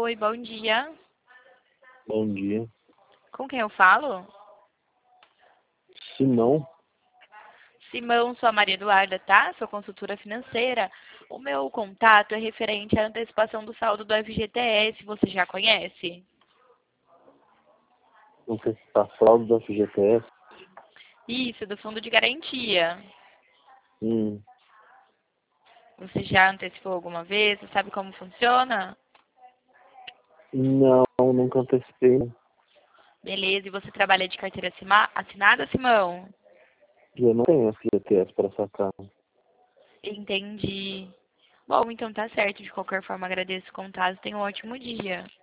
Oi, bom dia. Bom dia. Com quem eu falo? Simão, Simão, sou a Maria Eduarda, tá? Sou consultora financeira. O meu contato é referente à antecipação do saldo do FGTS. Você já conhece? não sei se está fraude do FGTS. Isso, do Fundo de Garantia. Hum, Você já antecipou alguma vez? Você sabe como funciona? não, nunca antecipei. Beleza, e você trabalha de carteira assinada, Simão? E eu não tenho FGTS para sacar. Entendi. Bom, então tá certo. De qualquer forma, agradeço o contato. Tenha um ótimo dia.